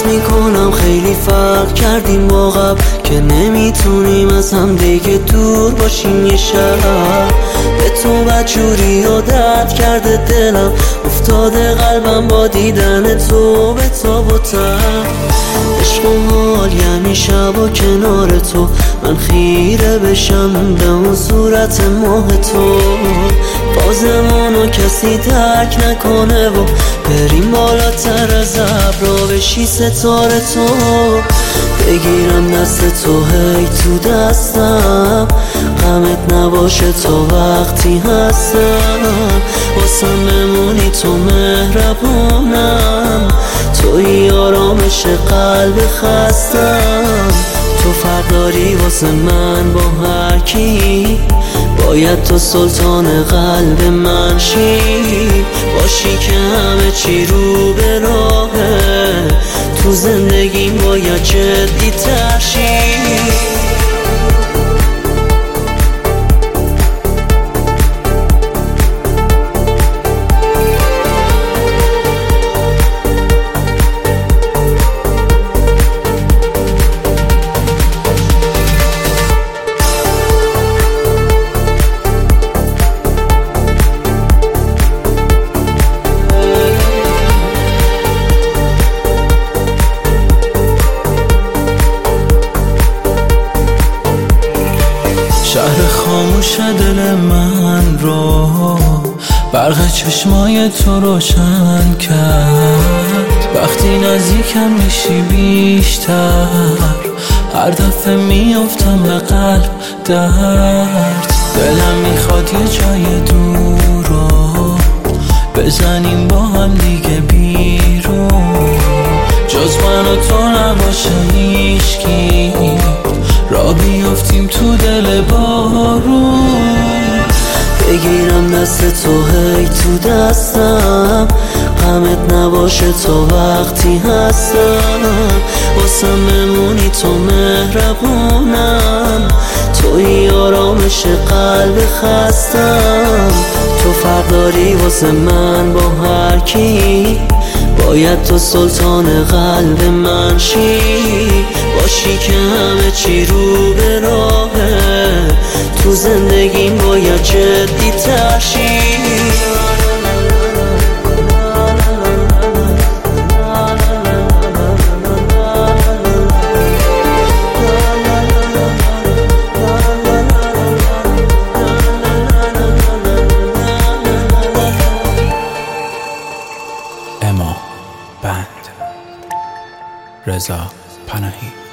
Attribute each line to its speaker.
Speaker 1: میکنم خیلی فرق کردیم با قبل، که نمیتونیم از هم دیگه دور باشیم یه شب. به تو بدجوری عادت کرده دلم، افتاده قلبم با دیدن تو به تاب و تب. عشق و حال یعنی شب و کنار تو، من خیره بشم به اون صورت ماه تو. بازمونو کسی درک نکنه و بریم بالاتر از ابرا بشی ستاره تو. بگیرم دست تو هی تو دستم، غمت نباشه تا وقتی هستم. واسم بمونی تو مهربونم، توی آرامش قلب خستم. تو فرق داری واسه من با هر کی، باید تو سلطان قلب من شی. باشی که همه چی رو به راهه، تو زندگیم باید جدی تر شی.
Speaker 2: شهر خاموش دل من رو برق چشمای تو روشن کرد. وقتی نزدیکم میشی بیشتر، هر دفعه میافتم به قلب درد. دلم میخواد یه جای دور رو بزنیم با هم دیگه بیرون، جز من و تو نباشه هیچکی، را بیافتیم تو دل بارون.
Speaker 1: بگیرم دست تو هی تو دستم، غمت نباشه تا وقتی هستم. واسم بمونی تو مهربونم، توی آرامش قلب خستم. تو فرق داری واسه من با هر کی، باید تو سلطان قلب من شی. باشی که همه چی رو به راهه، تو زندگیم باید جدی تر شی.
Speaker 2: اما بند رضا پناهی.